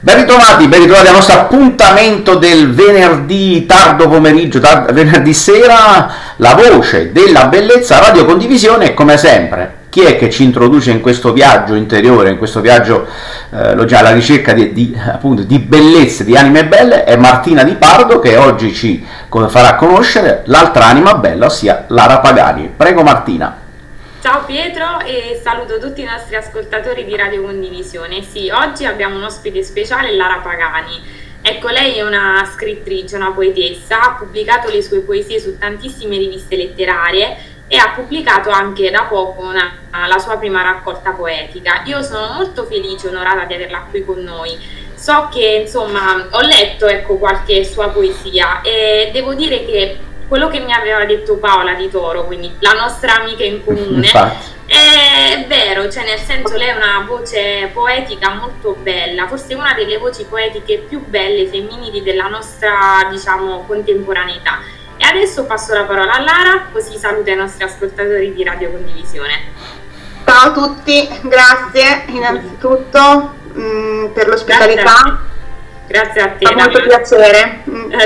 Ben ritrovati al nostro appuntamento del venerdì tardo pomeriggio, venerdì sera, la voce della bellezza, Radio Condivisione, e come sempre, chi è che ci introduce in questo viaggio interiore, in questo viaggio alla ricerca appunto, di bellezze, di anime belle, è Martina Di Pardo, che oggi ci farà conoscere l'altra anima bella, ossia Lara Pagani. Prego Martina. Ciao Pietro e saluto tutti i nostri ascoltatori di Radio Condivisione. Sì, oggi abbiamo un ospite speciale, Lara Pagani. Ecco, lei è una scrittrice, una poetessa, ha pubblicato le sue poesie su tantissime riviste letterarie e ha pubblicato anche da poco la sua prima raccolta poetica. Io sono molto felice e onorata di averla qui con noi. So che, insomma, ho letto qualche sua poesia e devo dire che quello che mi aveva detto Paola Di Toro, quindi la nostra amica in comune, è vero, cioè nel senso lei ha una voce poetica molto bella, forse una delle voci poetiche più belle femminili della nostra, diciamo, contemporaneità. E adesso passo la parola a Lara, così saluta i nostri ascoltatori di Radio Condivisione. Ciao a tutti, grazie innanzitutto per l'ospitalità. Grazie a te. Fa molto piacere.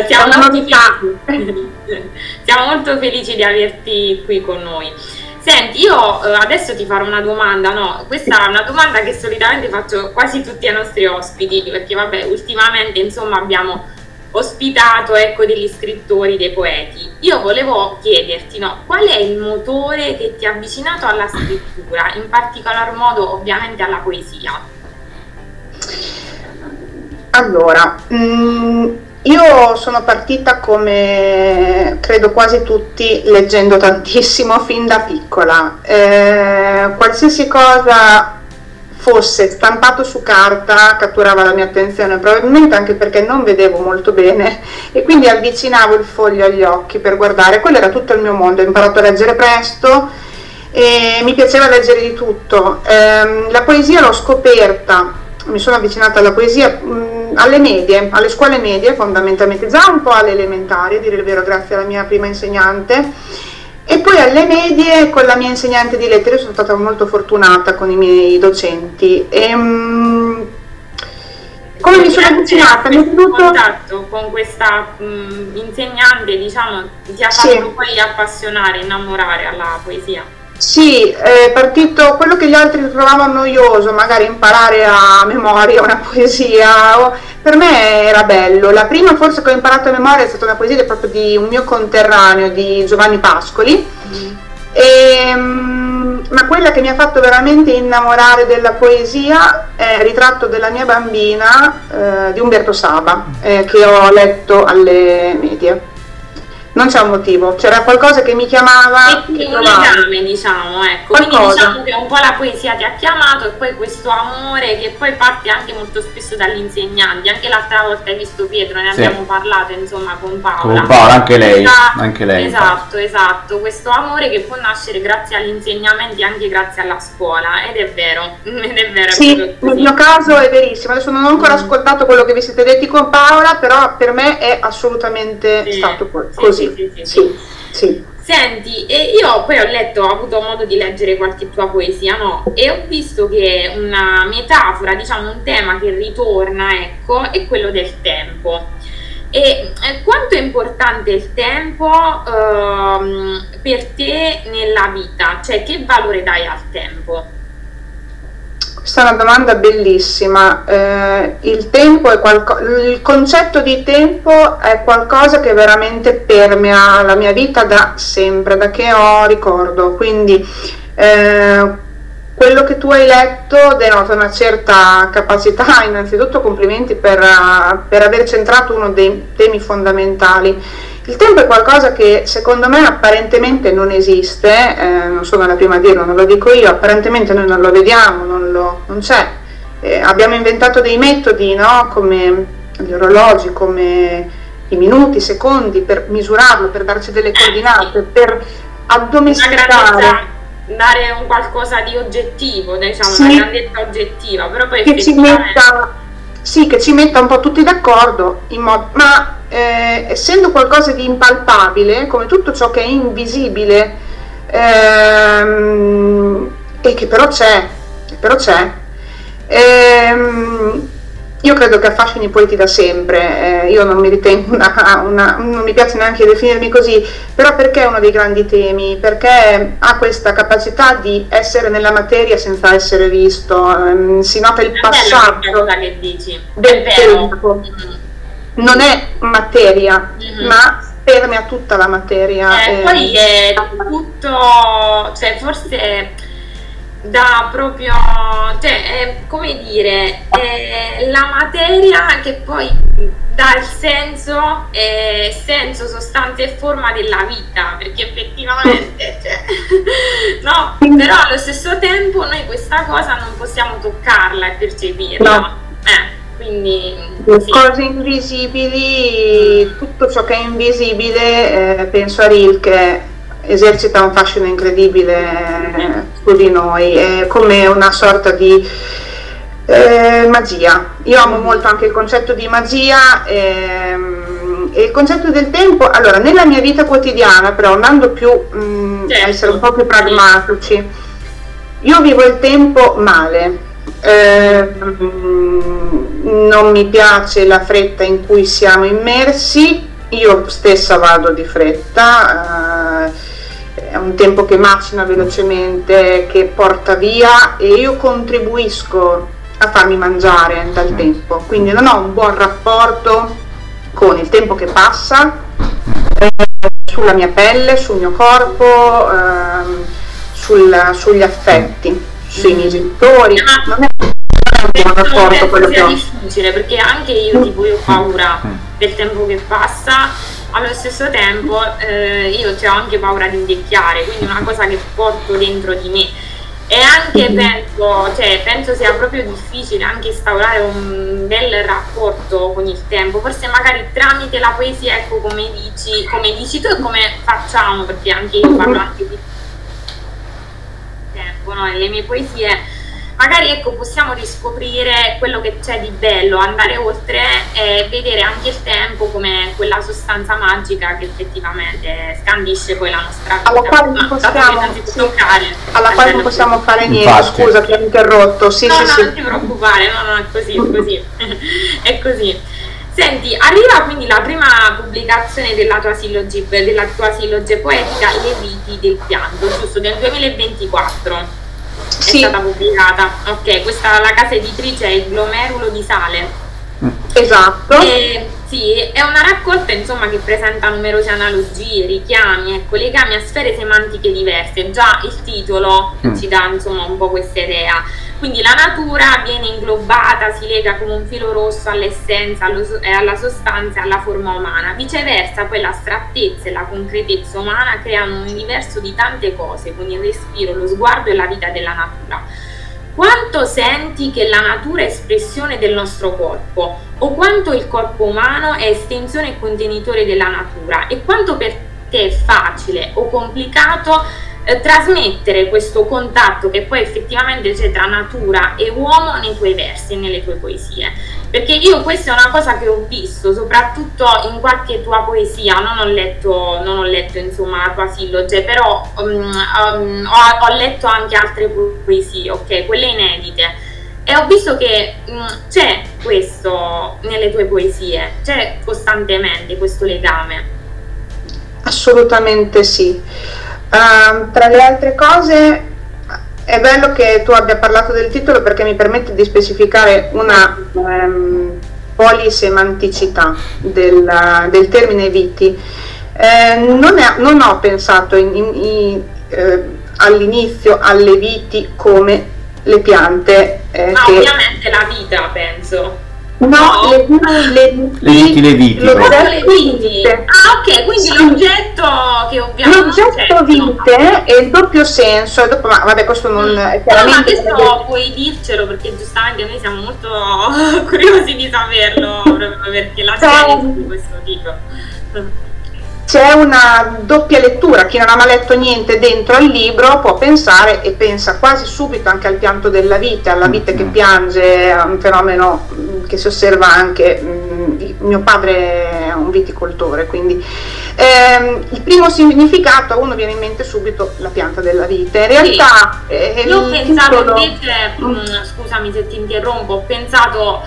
Siamo molto felici di averti qui con noi. Senti, io adesso ti farò una domanda, no? Questa è una domanda che solitamente faccio quasi tutti ai nostri ospiti, perché vabbè, ultimamente insomma abbiamo ospitato degli scrittori, dei poeti. Io volevo chiederti, no, qual è il motore che ti ha avvicinato alla scrittura, in particolar modo ovviamente alla poesia? Allora, io sono partita, come credo quasi tutti, leggendo tantissimo fin da piccola. Qualsiasi cosa fosse stampato su carta catturava la mia attenzione, probabilmente anche perché non vedevo molto bene e quindi avvicinavo il foglio agli occhi per guardare. Quello era tutto il mio mondo. Ho imparato a leggere presto e mi piaceva leggere di tutto. La poesia l'ho scoperta, mi sono avvicinata alla poesia alle medie, alle scuole medie fondamentalmente, già un po' alle elementari, a dire il vero, grazie alla mia prima insegnante, e poi alle medie con la mia insegnante di lettere. Sono stata molto fortunata con i miei docenti. Come mi sono avvicinata? Mi è venuto contatto con questa insegnante, diciamo, ti ha fatto poi appassionare, innamorare alla poesia? Sì, è partito quello che gli altri trovavano noioso, magari imparare a memoria una poesia, per me era bello. La prima forse che ho imparato a memoria è stata una poesia proprio di un mio conterraneo, di Giovanni Pascoli, ma quella che mi ha fatto veramente innamorare della poesia è il Ritratto della mia bambina di Umberto Saba, che ho letto alle medie. Non c'è un motivo, c'era qualcosa che mi chiamava. E un legame, diciamo, ecco. Quindi diciamo che un po' la poesia ti ha chiamato e poi questo amore che poi parte anche molto spesso dagli insegnanti. Anche l'altra volta hai visto Pietro, ne abbiamo parlato insomma con Paola. Con Paola, anche lei. Esatto, questo amore che può nascere grazie agli insegnamenti, anche grazie alla scuola, ed è vero. Sì, nel mio caso è verissimo. Adesso non ho ancora ascoltato quello che vi siete detti con Paola, però per me è assolutamente stato così. Sì. Senti, e io poi ho avuto modo di leggere qualche tua poesia, no? E ho visto che una metafora, diciamo un tema che ritorna, ecco, è quello del tempo. E quanto è importante il tempo per te nella vita? Cioè, che valore dai al tempo? Questa è una domanda bellissima. Il tempo è il concetto di tempo è qualcosa che veramente permea la mia vita da sempre, da che ho ricordo. Quindi quello che tu hai letto denota una certa capacità. Innanzitutto complimenti per aver centrato uno dei temi fondamentali. Il tempo è qualcosa che secondo me apparentemente non esiste, non sono la prima a dirlo, non lo dico io, apparentemente noi non lo vediamo, non c'è. Abbiamo inventato dei metodi, no? Come gli orologi, come i minuti, i secondi, per misurarlo, per darci delle coordinate, per addomesticare. Dare un qualcosa di oggettivo, diciamo, una grandezza oggettiva, però poi che ci metta un po' tutti d'accordo, ma essendo qualcosa di impalpabile, come tutto ciò che è invisibile e che però c'è, io credo che affascini i poeti da sempre, io non mi ritengo non mi piace neanche definirmi così, però perché è uno dei grandi temi? Perché ha questa capacità di essere nella materia senza essere visto, si nota il passaggio cosa che dici. del tempo, non è materia, ma permea tutta la materia. Poi è tutto, cioè forse dà proprio, cioè è, come dire, è la materia che poi dà il senso, sostanza e forma della vita, perché effettivamente cioè, no, però allo stesso tempo noi questa cosa non possiamo toccarla e percepirla, no. Quindi sì. Cose invisibili, tutto ciò che è invisibile, penso a Rilke, esercita un fascino incredibile su di noi, è come una sorta di magia. Io amo molto anche il concetto di magia e il concetto del tempo. Allora, nella mia vita quotidiana, però andando più a essere un po' più pragmatici, io vivo il tempo male. Non mi piace la fretta in cui siamo immersi, io stessa vado di fretta, è un tempo che macina velocemente, che porta via, e io contribuisco a farmi mangiare dal tempo, quindi non ho un buon rapporto con il tempo che passa, sulla mia pelle, sul mio corpo, sugli affetti, sui miei genitori. Non è un buon rapporto quello che ho. È difficile, perché anche io tipo io ho paura del tempo che passa, allo stesso tempo io ho anche paura di invecchiare, quindi è una cosa che porto dentro di me, e anche penso sia proprio difficile anche instaurare un bel rapporto con il tempo, forse magari tramite la poesia, ecco, come dici tu e come facciamo, perché anche io parlo anche di tempo, no? Nelle mie poesie magari, ecco, possiamo riscoprire quello che c'è di bello, andare oltre e vedere anche il tempo come quella sostanza magica che effettivamente scandisce poi la nostra vita, alla quale non possiamo fare niente. Infatti. Scusa, ti ho interrotto. Sì, non ti preoccupare, no, è così, è così. Senti, arriva quindi la prima pubblicazione della tua silloge poetica, Le viti del pianto, giusto, del 2024. È stata pubblicata, ok, questa la casa editrice è il Glomerulo di Sale. Esatto. Sì, è una raccolta insomma che presenta numerose analogie, richiami, ecco, legami a sfere semantiche diverse. Già il titolo ci dà insomma un po' questa idea. Quindi la natura viene inglobata, si lega come un filo rosso all'essenza, alla sostanza e alla forma umana. Viceversa, poi l'astrattezza e la concretezza umana creano un universo di tante cose, con il respiro, lo sguardo e la vita della natura. Quanto senti che la natura è espressione del nostro corpo, o quanto il corpo umano è estensione e contenitore della natura, e quanto per te è facile o complicato trasmettere questo contatto che poi effettivamente c'è tra natura e uomo nei tuoi versi e nelle tue poesie? Perché io questa è una cosa che ho visto soprattutto in qualche tua poesia, non ho letto insomma la tua silloge, però ho letto anche altre poesie, ok, quelle inedite, e ho visto che c'è questo nelle tue poesie, c'è costantemente questo legame. Assolutamente sì. Tra le altre cose è bello che tu abbia parlato del titolo, perché mi permette di specificare una polisemanticità del termine viti. Non ho pensato all'inizio alle viti come le piante, ma ovviamente la vita, penso. No, le viti. Ah, ok, quindi sì. L'oggetto che ovviamente l'oggetto vite è il doppio senso, ma vabbè, questo non è chiaramente. Ma questo puoi dircelo, perché giustamente noi siamo molto curiosi di saperlo, proprio perché la serie è di questo tipo. C'è una doppia lettura, chi non ha mai letto niente dentro al libro può pensare, e pensa quasi subito anche al pianto della vite, alla vite che piange, a un fenomeno che si osserva anche. Mio padre è un viticoltore, quindi il primo significato a uno viene in mente subito la pianta della vite. In realtà io ho pensato invece, scusami se ti interrompo, ho pensato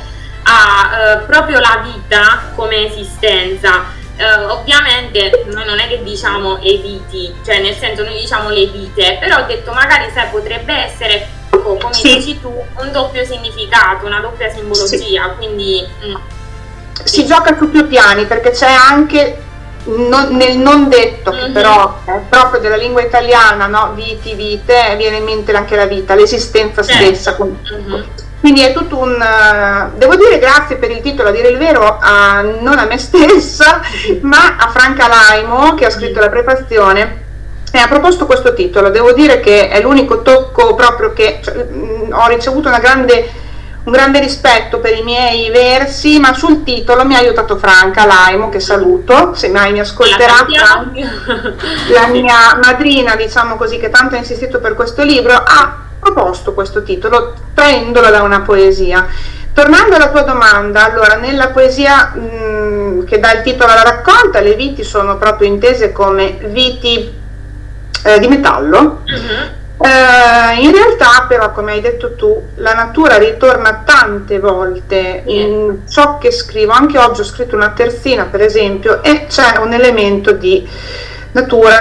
ha proprio la vita come esistenza. Ovviamente noi non è che diciamo eviti, cioè nel senso noi diciamo le vite, però ho detto magari sai potrebbe essere, come dici tu, un doppio significato, una doppia simbologia, quindi si gioca su più piani, perché c'è anche nel non detto, che però è proprio della lingua italiana, no? Viti, vite, viene in mente anche la vita, l'esistenza stessa. Quindi è tutto devo dire grazie per il titolo, a dire il vero, non a me stessa, ma a Franca Laimo, che ha scritto la prefazione e ha proposto questo titolo. Devo dire che è l'unico tocco proprio che ho ricevuto un grande rispetto per i miei versi, ma sul titolo mi ha aiutato Franca Laimo, che saluto, se mai mi ascolterà, la mia madrina, diciamo così, che tanto ha insistito per questo libro, ha proposto questo titolo traendolo da una poesia. Tornando alla tua domanda, allora nella poesia che dà il titolo alla raccolta, le viti sono proprio intese come viti di metallo. In realtà però, come hai detto tu, la natura ritorna tante volte in ciò che scrivo. Anche oggi ho scritto una terzina, per esempio, e c'è un elemento di natura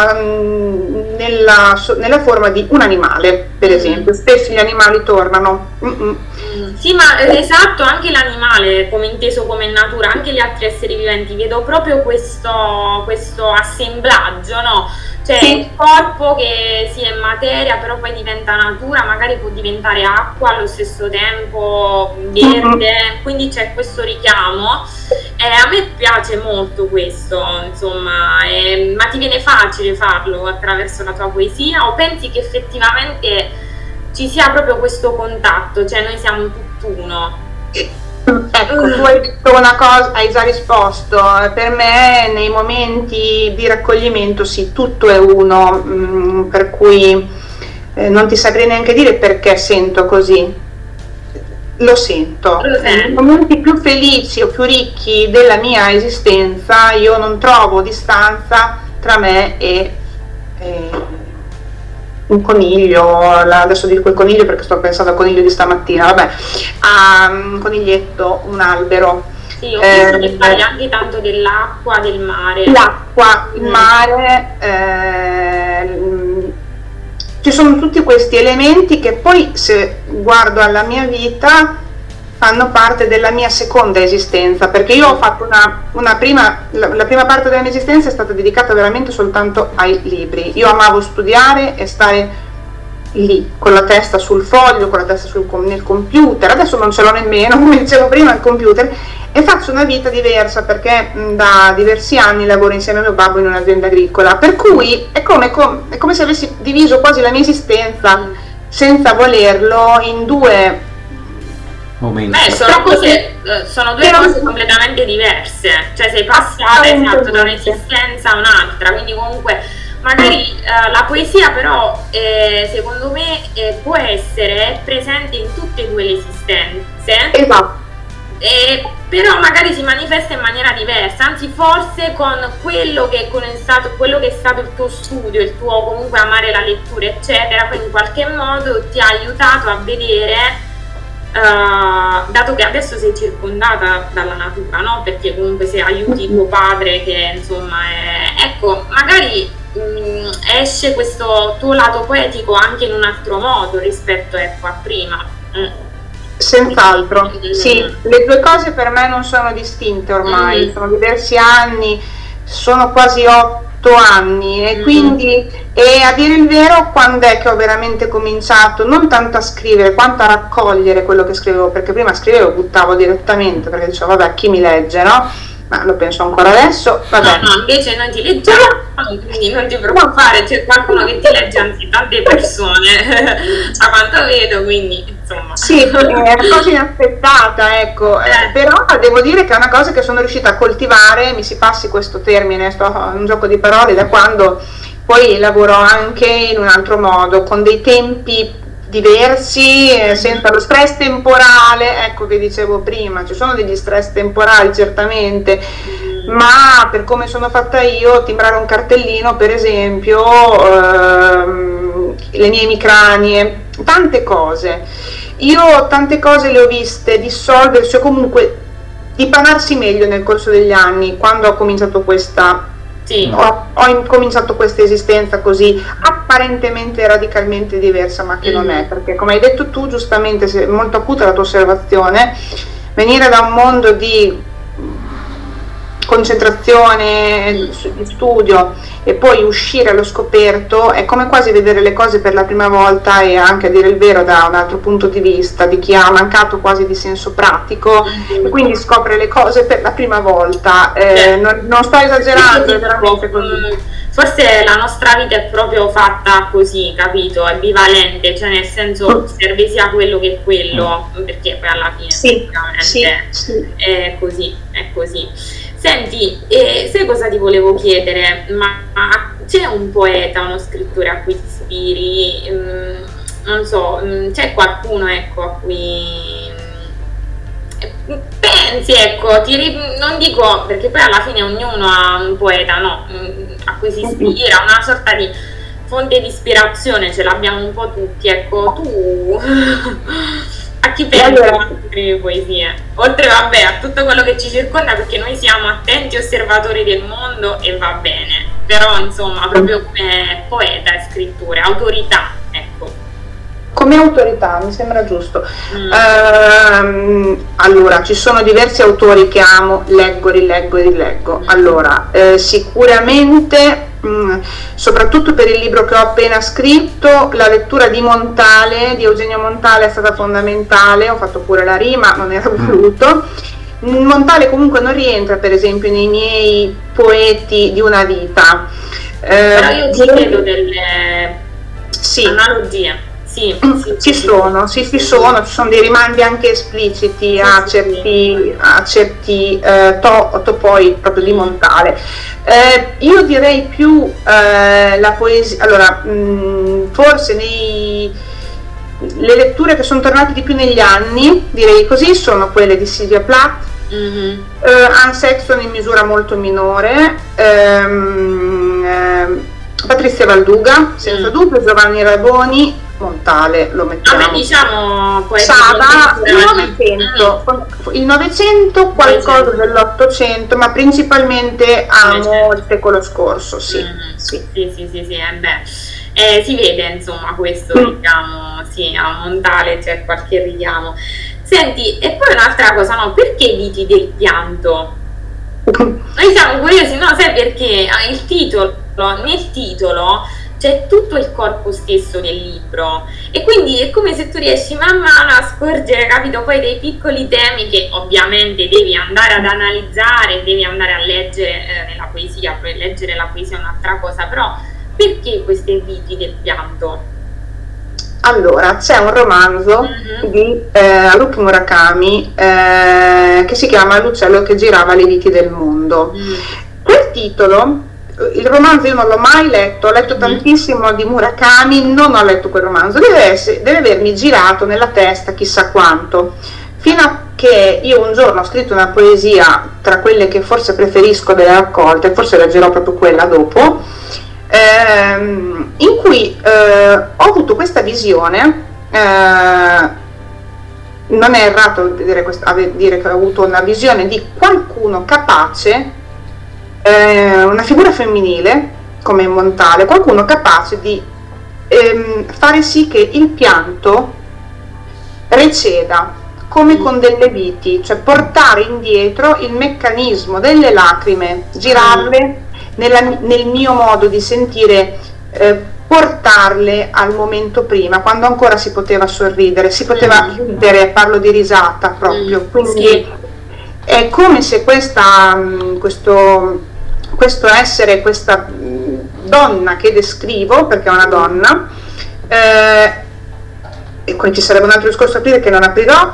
nella forma di un animale, per esempio. Spesso gli animali tornano. Sì, ma esatto, anche l'animale, come inteso come natura, anche gli altri esseri viventi, vedo proprio questo assemblaggio, no? Cioè il corpo che sì è materia, però poi diventa natura, magari può diventare acqua allo stesso tempo, verde, quindi c'è questo richiamo. A me piace molto questo, insomma, ma ti viene facile farlo attraverso la tua poesia, o pensi che effettivamente ci sia proprio questo contatto, cioè noi siamo tutt'uno? Ecco, tu hai detto una cosa, hai già risposto. Per me nei momenti di raccoglimento sì, tutto è uno, per cui non ti saprei neanche dire perché sento così. Lo sento. Nei momenti più felici o più ricchi della mia esistenza io non trovo distanza tra me e un coniglio. Adesso dico il coniglio perché sto pensando al coniglio di stamattina, vabbè, a un coniglietto, un albero. Sì, ho visto che parli anche tanto dell'acqua, del mare. L'acqua, il mare, ci sono tutti questi elementi che poi, se guardo alla mia vita, fanno parte della mia seconda esistenza, perché io ho fatto la prima parte della mia esistenza è stata dedicata veramente soltanto ai libri. Io amavo studiare e stare lì con la testa sul foglio, con la testa nel computer. Adesso non ce l'ho nemmeno, come dicevo prima, il computer, e faccio una vita diversa perché da diversi anni lavoro insieme a mio babbo in un'azienda agricola, per cui è come se avessi diviso quasi la mia esistenza senza volerlo in due momenti. Sono due cose completamente diverse, cioè sei passata esatto da un'esistenza a un'altra, quindi comunque magari la poesia però secondo me può essere presente in tutte e due le esistenze. Esatto. Però magari si manifesta in maniera diversa, anzi forse con quello che è stato il tuo studio, il tuo comunque amare la lettura eccetera, poi in qualche modo ti ha aiutato a vedere, dato che adesso sei circondata dalla natura, no? Perché comunque se aiuti tuo padre che insomma ecco, magari esce questo tuo lato poetico anche in un altro modo rispetto a prima. Senz'altro, sì, le due cose per me non sono distinte ormai, sono diversi anni, sono quasi 8 anni e quindi, a dire il vero, quando è che ho veramente cominciato non tanto a scrivere quanto a raccogliere quello che scrivevo, perché prima scrivevo e buttavo direttamente perché dicevo vabbè, chi mi legge, no? Ma lo penso ancora adesso, vabbè. No, invece noi ti leggiamo, quindi non ti preoccupare, c'è qualcuno che ti legge, anzi tante persone, a quanto vedo, quindi insomma. Sì, è una cosa inaspettata, ecco, però devo dire che è una cosa che sono riuscita a coltivare, mi si passi questo termine, sto in un gioco di parole, da quando poi lavoro anche in un altro modo, con dei tempi diversi, senza lo stress temporale, ecco che dicevo prima, ci sono degli stress temporali certamente, ma per come sono fatta io, timbrare un cartellino per esempio, le mie emicranie, tante cose. io tante cose le ho viste dissolversi o comunque dipanarsi meglio nel corso degli anni, quando ho cominciato questa ho incominciato questa esistenza così apparentemente radicalmente diversa, ma che non è, perché come hai detto tu giustamente, molto acuta la tua osservazione, venire da un mondo di concentrazione, di studio e poi uscire allo scoperto è come quasi vedere le cose per la prima volta, e anche a dire il vero da un altro punto di vista di chi ha mancato quasi di senso pratico e quindi scopre le cose per la prima volta. Non sto esagerando, è veramente così. Forse la nostra vita è proprio fatta così, capito? È bivalente, cioè nel senso serve sia quello che quello, perché poi alla fine sì. è così, è così. Senti, sai cosa ti volevo chiedere? Ma c'è un poeta, uno scrittore a cui ti ispiri? Non so, c'è qualcuno, ecco, a cui pensi, ecco, non dico, perché poi alla fine ognuno ha un poeta, no? A cui si ispira, una sorta di fonte di ispirazione, ce l'abbiamo un po' tutti, ecco, tu a chi pensi quando scrivi poesie? Oltre, vabbè, a tutto quello che ci circonda, perché noi siamo attenti osservatori del mondo e va bene, però insomma, proprio come poeta e scrittore, autorità, ecco. Come autorità, mi sembra giusto. Allora, ci sono diversi autori che amo, leggo, rileggo e rileggo. Allora, sicuramente, soprattutto per il libro che ho appena scritto, la lettura di Montale, di Eugenio Montale, è stata fondamentale. Ho fatto pure la rima, non era voluto. Montale comunque non rientra, per esempio, nei miei poeti di una vita. Però io ci vedo delle analogie. Ci sono dei rimandi anche espliciti a certi topoi proprio di Montale. Io direi più la poesia, allora forse le letture che sono tornate di più negli anni, direi così, sono quelle di Sylvia Plath, Anne Sexton in misura molto minore, Patrizia Valduga, senza dubbio, Giovanni Raboni, Montale lo mettiamo. Vabbè, diciamo Saba, il Novecento, qualcosa dell'800, ma principalmente amo il secolo scorso, sì. Si vede insomma questo richiamo, sì, a Montale c'è qualche richiamo. Senti, e poi un'altra cosa, no, perché Viti del pianto? Noi siamo curiosi, no, sai perché nel titolo c'è tutto il corpo stesso del libro, e quindi è come se tu riesci man mano a scorgere, capito, poi dei piccoli temi che ovviamente devi andare ad analizzare, devi andare a leggere nella poesia, poi leggere la poesia è un'altra cosa, però perché queste viti del pianto? Allora, c'è un romanzo di Haruki Murakami che si chiama L'uccello che girava le viti del mondo. Quel titolo, il romanzo io non l'ho mai letto, ho letto tantissimo di Murakami, non ho letto quel romanzo, deve avermi girato nella testa chissà quanto, fino a che io un giorno ho scritto una poesia tra quelle che forse preferisco delle raccolte, forse leggerò proprio quella dopo, in cui ho avuto questa visione, non è errato dire che ho avuto una visione di qualcuno capace, una figura femminile come Montale, qualcuno capace di fare sì che il pianto receda come con delle viti, cioè portare indietro il meccanismo delle lacrime, girarle nel mio modo di sentire, portarle al momento prima, quando ancora si poteva sorridere, si poteva ridere, parlo di risata proprio, quindi è come se questo essere, questa donna che descrivo, perché è una donna, e qui ci sarebbe un altro discorso a aprire che non aprirò,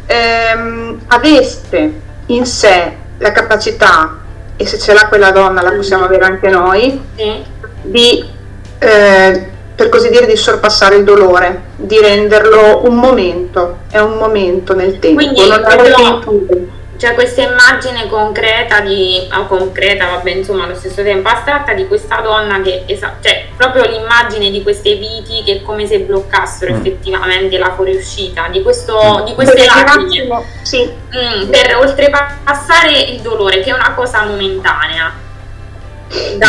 avesse in sé la capacità, e se ce l'ha quella donna la possiamo avere anche noi, di per così dire di sorpassare il dolore, di renderlo un momento, è un momento nel tempo. Quindi Cioè questa immagine concreta vabbè, insomma, allo stesso tempo astratta di questa donna che, cioè proprio l'immagine di queste viti che è come se bloccassero effettivamente la fuoriuscita di queste lacrime, sì. Per oltrepassare il dolore, che è una cosa momentanea. Da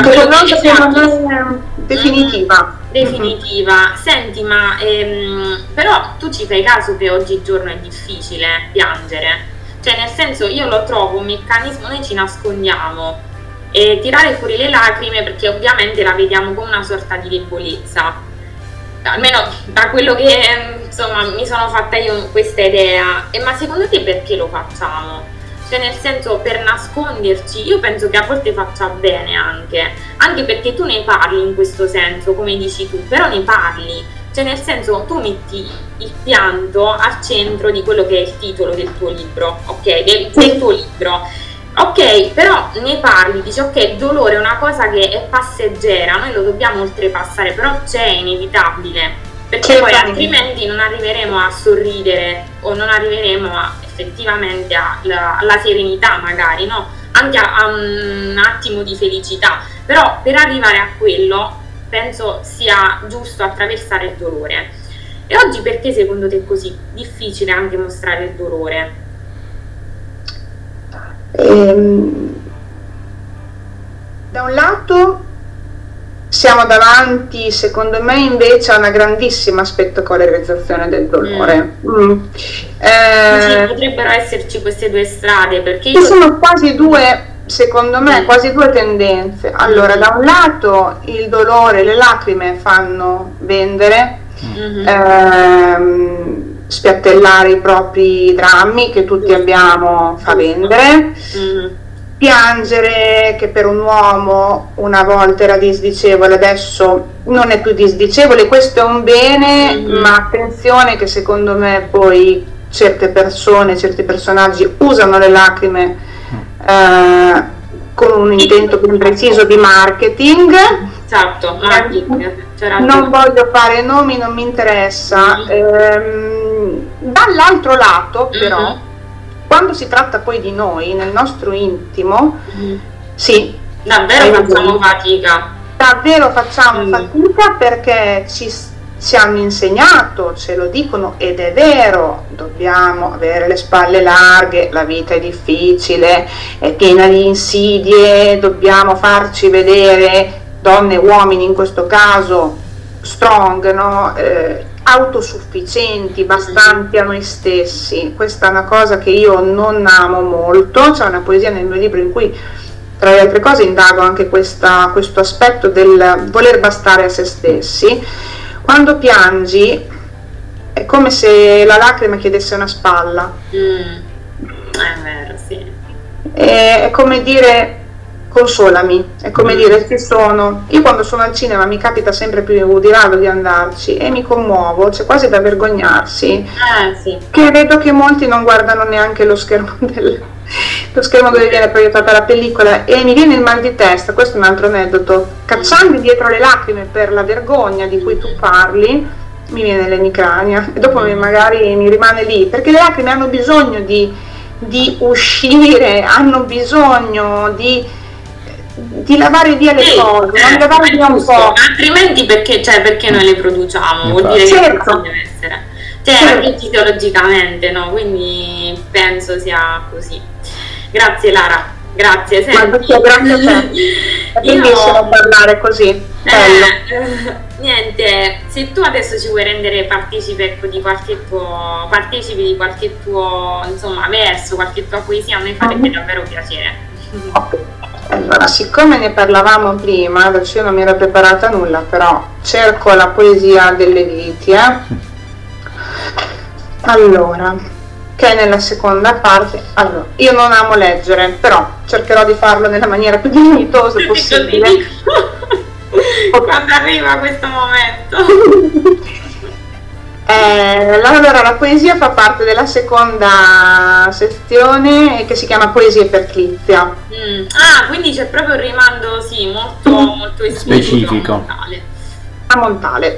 definitiva. Definitiva. Senti, ma però tu ci fai caso che oggigiorno è difficile piangere? Cioè, nel senso, io lo trovo un meccanismo, noi ci nascondiamo e tirare fuori le lacrime perché ovviamente la vediamo come una sorta di debolezza, almeno da quello che insomma mi sono fatta io questa idea. Ma secondo te perché lo facciamo? Cioè, nel senso, per nasconderci, io penso che a volte faccia bene anche perché tu ne parli in questo senso, come dici tu, però ne parli. Cioè, nel senso, tu metti il pianto al centro di quello che è il titolo del tuo libro, ok? Del tuo libro. Ok, però ne parli, dici ok, il dolore è una cosa che è passeggera, noi lo dobbiamo oltrepassare, però c'è, inevitabile, perché poi altrimenti non arriveremo a sorridere o non arriveremo effettivamente alla serenità magari, no? Anche a un attimo di felicità, però per arrivare a quello penso sia giusto attraversare il dolore. E oggi perché secondo te è così difficile anche mostrare il dolore? Da un lato siamo davanti, secondo me, invece a una grandissima spettacolarizzazione del dolore. Potrebbero esserci queste due strade, perché ci sono quasi due, secondo me, quasi due tendenze. Allora, da un lato il dolore, le lacrime fanno vendere, spiattellare i propri drammi che tutti abbiamo fa vendere, piangere, che per un uomo una volta era disdicevole, adesso non è più disdicevole, questo è un bene, ma attenzione che secondo me poi certe persone, certi personaggi usano le lacrime con un intento ben preciso di marketing. Esatto, non voglio fare nomi, non mi interessa. Dall'altro lato però, quando si tratta poi di noi, nel nostro intimo, sì, davvero facciamo fatica. Davvero facciamo fatica, perché ci hanno insegnato, ce lo dicono ed è vero, dobbiamo avere le spalle larghe, la vita è difficile, è piena di insidie, dobbiamo farci vedere, donne e uomini in questo caso, strong, no? Autosufficienti, bastanti a noi stessi. Questa è una cosa che io non amo molto. C'è una poesia nel mio libro in cui, tra le altre cose, indago anche questo aspetto del voler bastare a se stessi. Quando piangi è come se la lacrima chiedesse una spalla. È vero, sì. È come dire consolami, è come dire ci sono. Io quando sono al cinema mi capita sempre più di rado di andarci e mi commuovo, c'è quasi da vergognarsi, sì. Che vedo che molti non guardano neanche lo schermo dove viene proiettata la pellicola, e mi viene il mal di testa. Questo è un altro aneddoto. Cacciando dietro le lacrime per la vergogna di cui tu parli, mi viene l'emicrania e dopo magari mi rimane lì, perché le lacrime hanno bisogno di uscire, hanno bisogno di lavare via le cose, non lavare via un po'. Altrimenti perché noi le produciamo? Vuol dire che non deve essere. Anche fisiologicamente, no? Quindi penso sia così. Grazie Lara, grazie. Grazie a te. È bellissimo parlare così. Niente, se tu adesso ci vuoi rendere partecipi di qualche tuo insomma verso, qualche tua poesia, a me farebbe davvero piacere. Allora, siccome ne parlavamo prima, adesso io non mi ero preparata nulla, però cerco la poesia delle viti, Allora, che è nella seconda parte. Allora, io non amo leggere, però cercherò di farlo nella maniera più dignitosa possibile. Quando arriva questo momento. Allora, la poesia fa parte della seconda sezione, che si chiama Poesie per Clizia. Quindi c'è proprio un rimando, sì, molto specifico a Montale.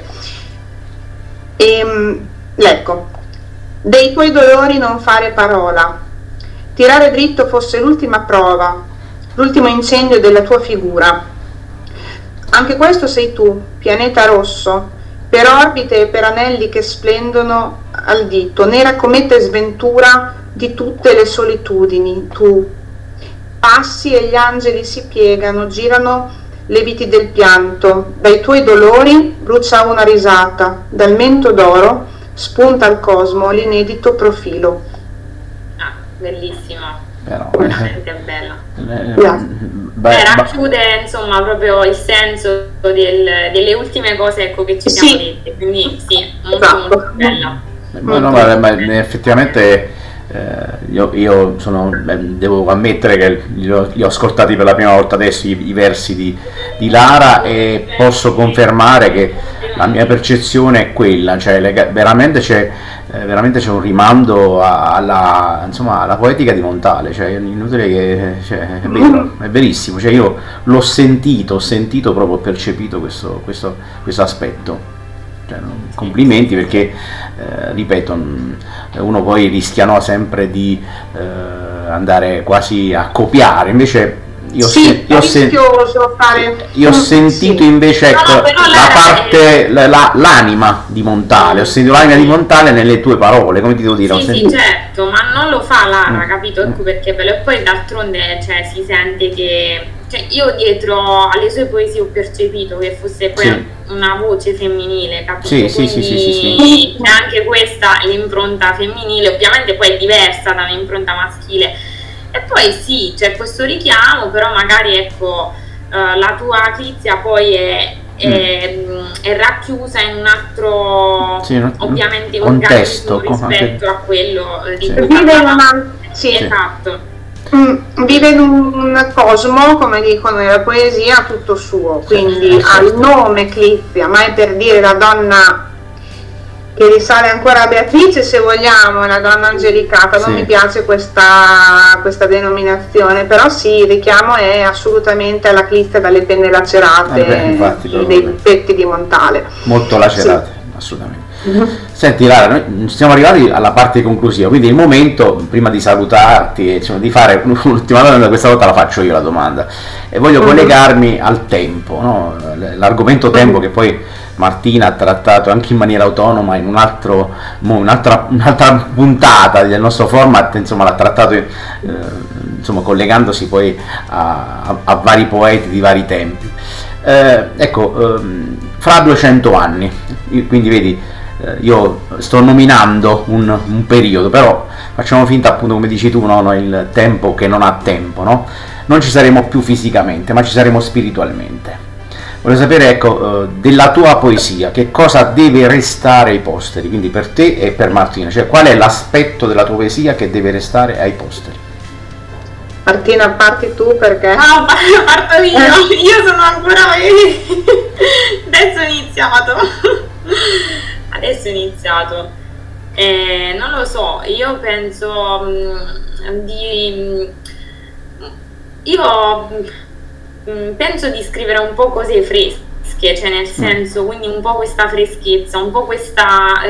Leggo: dei tuoi dolori non fare parola, tirare dritto fosse l'ultima prova, l'ultimo incendio della tua figura. Anche questo sei tu, pianeta rosso, per orbite e per anelli che splendono al dito, nera cometa e sventura di tutte le solitudini, tu. Passi e gli angeli si piegano, girano le viti del pianto, dai tuoi dolori brucia una risata, dal mento d'oro spunta al cosmo l'inedito profilo. Ah, bellissimo. Però, veramente bella. Racchiude insomma proprio il senso delle ultime cose, ecco, che ci siamo dette, quindi sì, molto bella. Ma effettivamente io sono, devo ammettere che li ho ascoltati per la prima volta adesso i versi di Lara, e posso confermare che la mia percezione è quella, cioè veramente c'è un rimando alla poetica di Montale, cioè inutile che, cioè, è vero, è verissimo, cioè io l'ho sentito, proprio percepito questo aspetto. Cioè, complimenti, perché ripeto, uno poi rischia sempre di andare quasi a copiare, invece io ho sentito invece la parte, l'anima di Montale, ho sentito l'anima di Montale nelle tue parole, come ti devo dire? Sì, certo, ma non lo fa Lara, capito? Ecco perché bello. E poi d'altronde, cioè, si sente che, cioè, io dietro alle sue poesie ho percepito che fosse poi una voce femminile, capito? Sì. C'è anche questa, l'impronta femminile, ovviamente poi è diversa da un'impronta maschile. E poi sì, c'è questo richiamo, però magari, ecco, la tua Clizia poi è racchiusa in un altro, ovviamente, contesto rispetto a quello di esatto. Vive in un cosmo, come dicono nella poesia, tutto suo, quindi ha il nome Clizia, ma è per dire la donna che risale ancora a Beatrice, se vogliamo, una donna angelicata. Non mi piace questa denominazione, però sì, il richiamo è assolutamente alla Clizia dalle penne lacerate, dei petti di Montale. Molto lacerate, assolutamente. Senti Lara, noi siamo arrivati alla parte conclusiva, quindi il momento, prima di salutarti e di fare l'ultima domanda, questa volta la faccio io la domanda, e voglio collegarmi al tempo, no? L'argomento tempo che poi Martina ha trattato anche in maniera autonoma in un'altra puntata del nostro format, insomma l'ha trattato insomma collegandosi poi a vari poeti di vari tempi. Fra 200 anni, quindi vedi, io sto nominando un periodo, però facciamo finta, appunto, come dici tu, no, il tempo che non ha tempo, no? Non ci saremo più fisicamente, ma ci saremo spiritualmente. Voglio sapere, ecco, della tua poesia, che cosa deve restare ai posteri, quindi per te e per Martina, cioè qual è l'aspetto della tua poesia che deve restare ai posteri? Martina, parti tu, perché? No, parto io sono ancora adesso è iniziato. Non lo so, io penso penso di scrivere un po' cose fresche, cioè nel senso, quindi un po' questa freschezza, un po' questa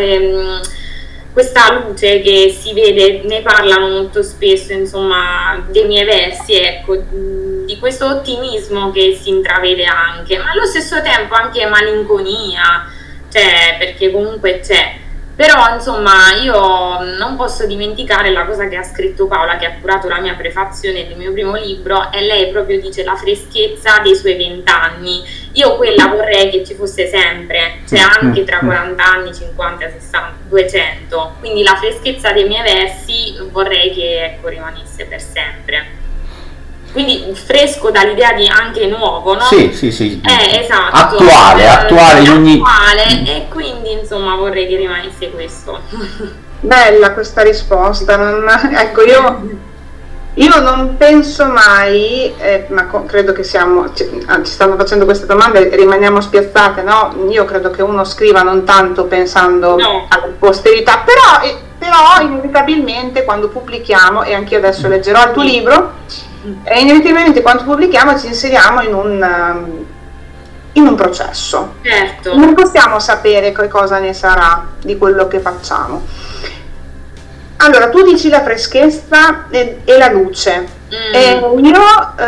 luce che si vede, ne parlano molto spesso, insomma, dei miei versi, ecco, di questo ottimismo che si intravede anche, ma allo stesso tempo anche malinconia, cioè, perché comunque c'è. Però insomma io non posso dimenticare la cosa che ha scritto Paola, che ha curato la mia prefazione del mio primo libro, e lei proprio dice la freschezza dei suoi 20 anni. Io quella vorrei che ci fosse sempre, cioè anche tra 40 anni, 50, 60, 200. Quindi la freschezza dei miei versi vorrei che, ecco, rimanesse per sempre. Quindi fresco dall'idea di anche nuovo, no? Sì. Esatto. Attuale in ogni... e quindi insomma vorrei che rimanesse questo. Bella questa risposta. Ecco, io non penso mai, ma credo che ci stanno facendo queste domande e rimaniamo spiazzate, no? Io credo che uno scriva non tanto pensando alla posterità, però inevitabilmente quando pubblichiamo, e anch'io adesso leggerò il tuo libro, e inevitabilmente quando pubblichiamo ci inseriamo in un processo. Certo. Non possiamo sapere che cosa ne sarà di quello che facciamo. Allora, tu dici la freschezza e la luce. Io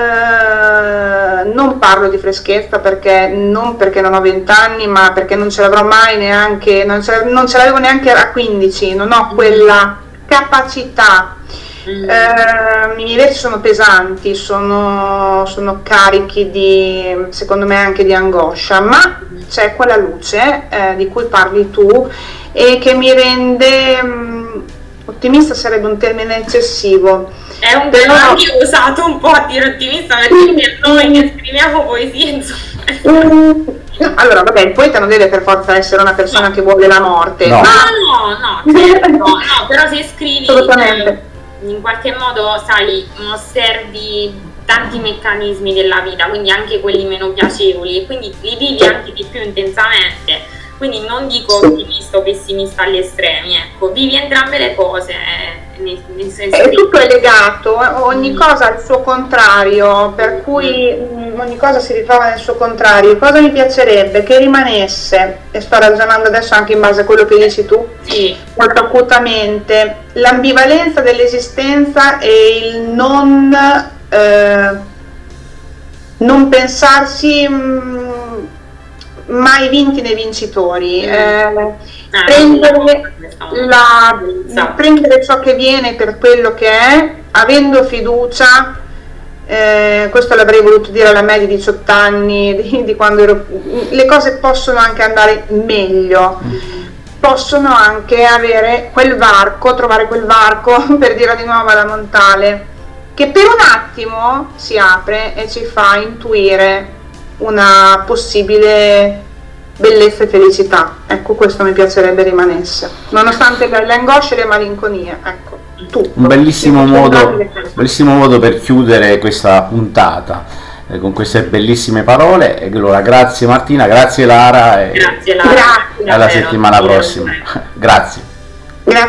non parlo di freschezza non perché non ho 20 anni, ma perché non ce l'avrò mai neanche, non ce l'avevo neanche a 15, non ho quella capacità. I miei versi sono pesanti, sono carichi secondo me anche di angoscia, ma c'è quella luce di cui parli tu e che mi rende ottimista, sarebbe un termine eccessivo. È un termine anche usato un po' a dire ottimista, perché noi che scriviamo poesie, insomma. Allora, vabbè, il poeta non deve per forza essere una persona che vuole la morte. No, certo, no, però se scrivi in qualche modo, sai, osservi tanti meccanismi della vita, quindi anche quelli meno piacevoli, e quindi li vivi anche di più intensamente. Quindi non dico ottimista o pessimista agli estremi, ecco, vivi entrambe le cose. Tutto è legato, ogni cosa ha il suo contrario, per cui ogni cosa si ritrova nel suo contrario. Cosa mi piacerebbe? Che rimanesse, e sto ragionando adesso anche in base a quello che dici tu, molto acutamente, l'ambivalenza dell'esistenza e il non pensarsi mai vinti né vincitori, prendere ciò che viene per quello che è, avendo fiducia. Questo l'avrei voluto dire alla me di 18 anni, di quando ero. Le cose possono anche andare meglio, possono anche avere trovare quel varco, per dirlo di nuovo alla Montale, che per un attimo si apre e ci fa intuire una possibile bellezza e felicità. Ecco, questo mi piacerebbe rimanesse, nonostante le angosce e le malinconie. Ecco, tutto. Un bellissimo modo per chiudere questa puntata con queste bellissime parole. E allora, grazie Martina, grazie Lara, grazie Lara, alla settimana prossima. Grazie.